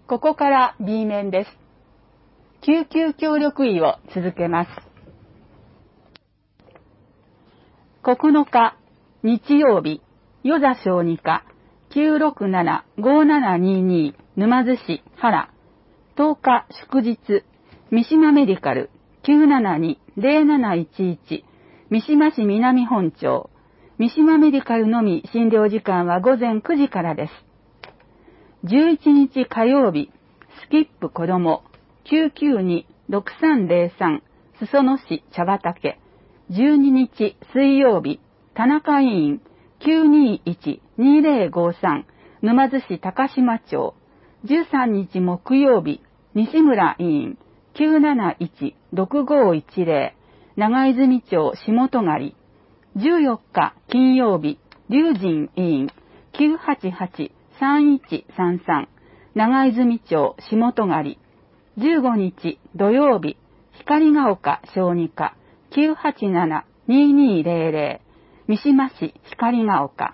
ここから B 面です。救急協力医を続けます。9日、日曜日、与座小児科、967-5722、沼津市原。10日、祝日、三島メディカル、972-0711、三島市南本町。三島メディカルのみ診療時間は午前9時からです。11日火曜日、スキップ子供、992-6303、裾野市茶畑。12日水曜日、田中委員、921-2053、沼津市高島町。13日木曜日、西村委員、971-6510、長泉町下戸狩。14日金曜日、龍神委員、988-3133、長泉町下戸狩。15日土曜日、光が丘小児科、987-2200、三島市光が丘。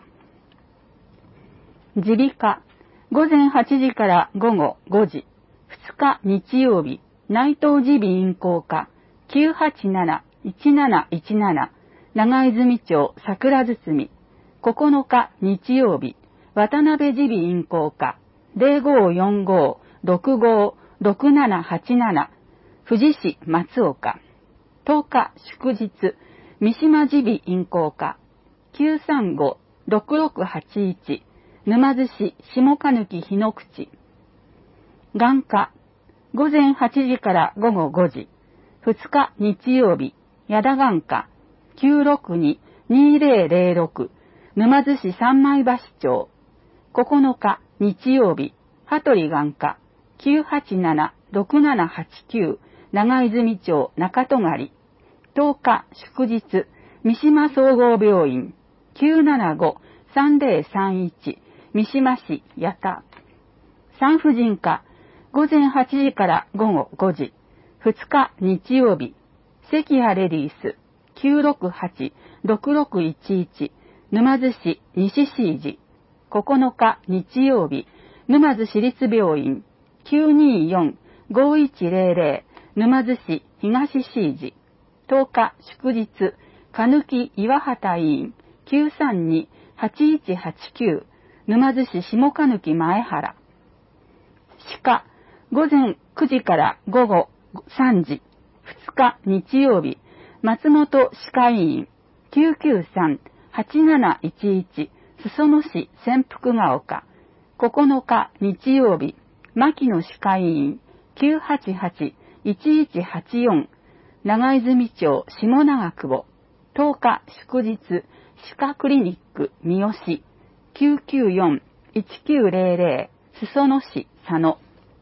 耳鼻科、午前8時から午後5時。2日日曜日、内藤耳鼻咽喉科、987-1717、長泉町桜堤。9日日曜日、渡辺耳鼻咽喉科、0545-656787、富士市松岡。10日祝日、三島耳鼻咽喉科、935-6681、沼津市下鹿貫日の口。眼科、午前8時から午後5時。2日日曜日、矢田眼科、962-2006、沼津市三枚橋町。9日日曜日、羽鳥眼科、987-6789、長泉町中戸狩。10日祝日、三島総合病院、975-3031、三島市八田。産婦人科、午前8時から午後5時。2日日曜日、関谷レディース、968-6611、沼津市西市寺。9日日曜日、沼津市立病院、924-5100、沼津市東市寺。10日祝日、鹿貫岩畑委員、932-8189、沼津市下鹿貫前原。歯科、午前9時から午後3時。2日日曜日、松本歯科医院、993-8711、裾野市潜伏が丘。9日日曜日、牧野歯科医院、988-1184、長泉町下長久保。10日祝日、歯科クリニック三好、994-1900、裾野市佐野。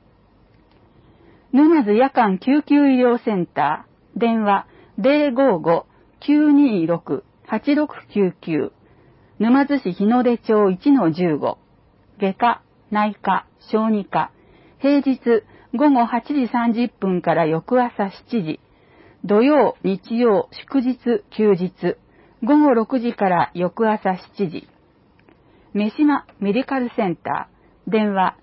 沼津夜間救急医療センター、電話055-926-8699、沼津市日の出町 1-15、外科、内科、小児科、平日午後8時30分から翌朝7時、土曜、日曜、祝日、休日、午後6時から翌朝7時。三島メディカルセンター、電話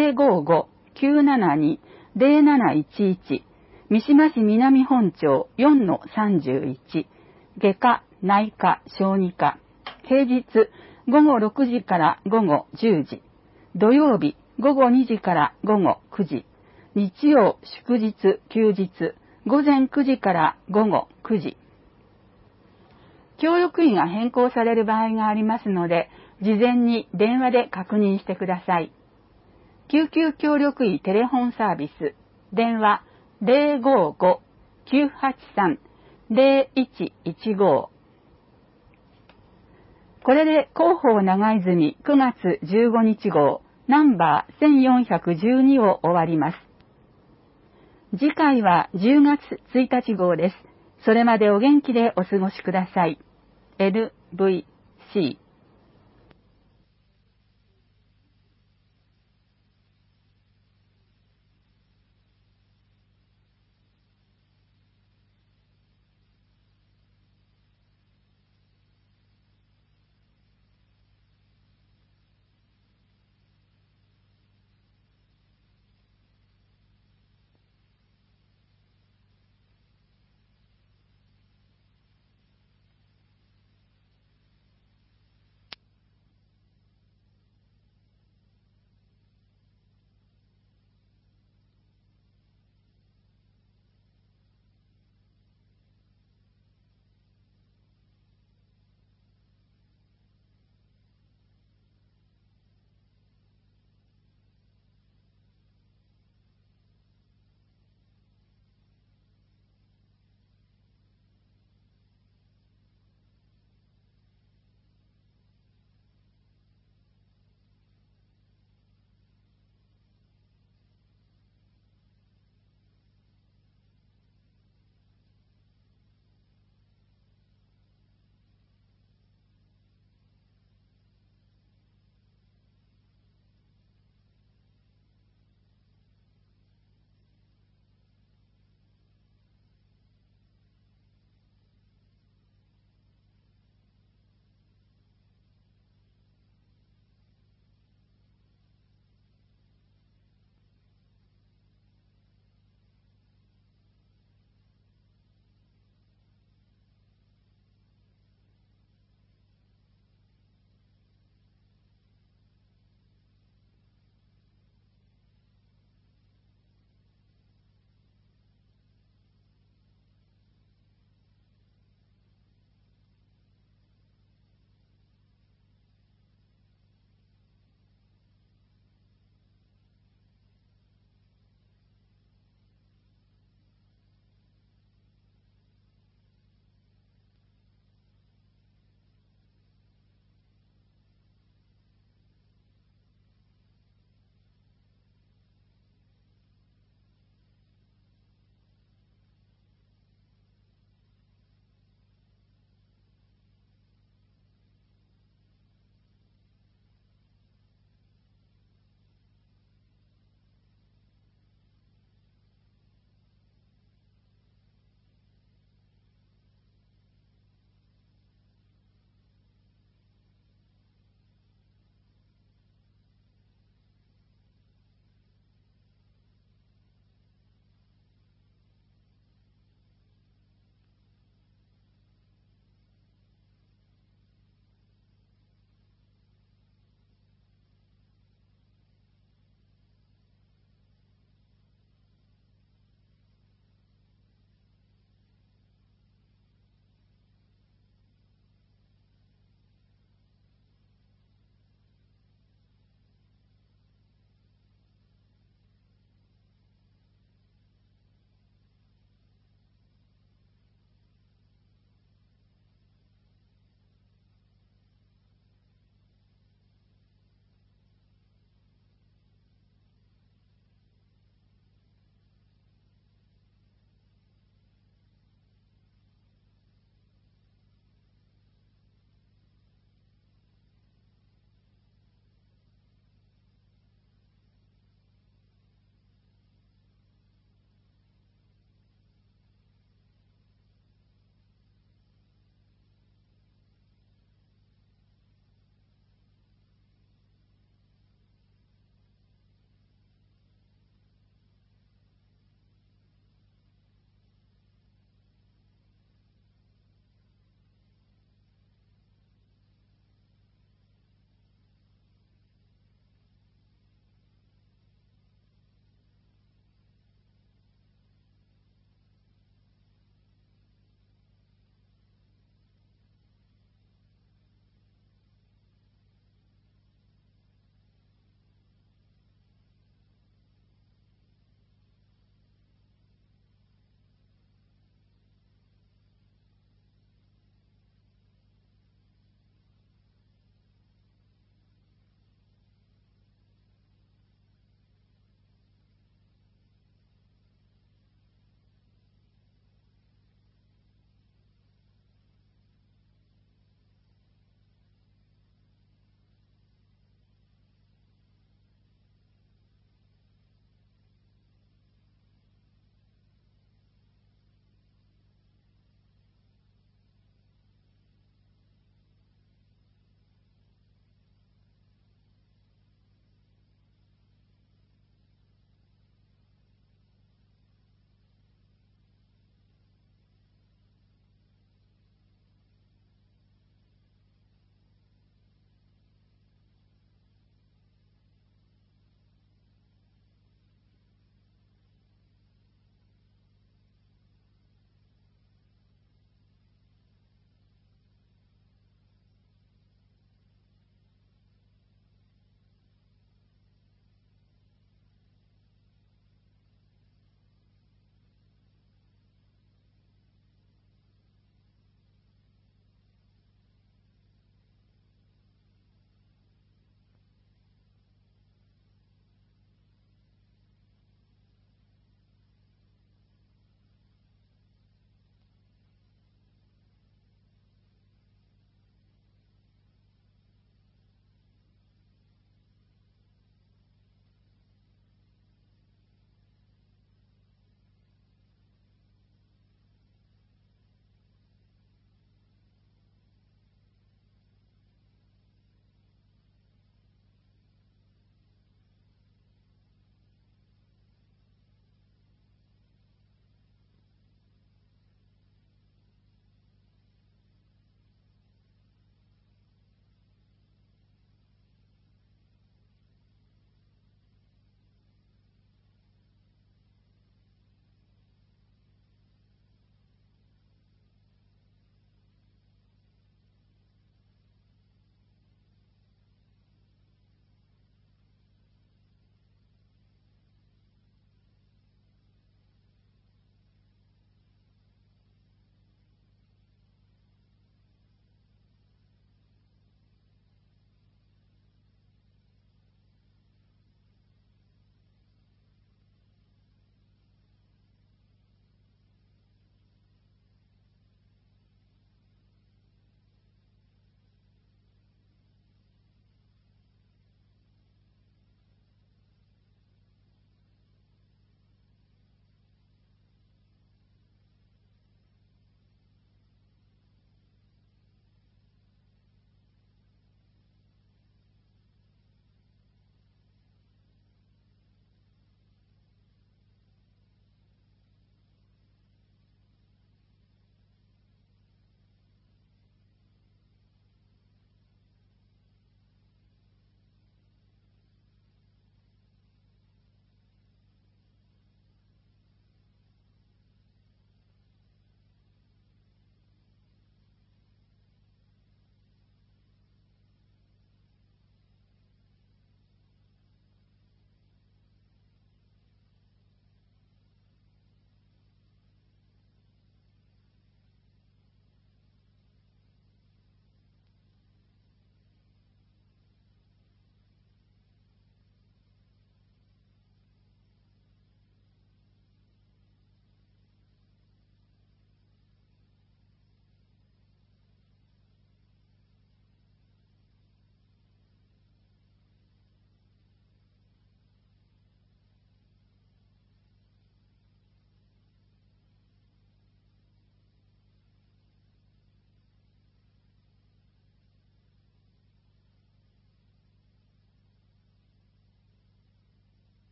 055-972-0711、三島市南本町 4-31、外科、内科、小児科、平日午後6時から午後10時、土曜日午後2時から午後9時、日曜、祝日、休日、午前9時から午後9時。協力医が変更される場合がありますので、事前に電話で確認してください。救急協力医テレホンサービス、電話055-983-0115。これで広報長泉9月15日号ナンバー1412を終わります。次回は10月1日号です。それまでお元気でお過ごしください。LVC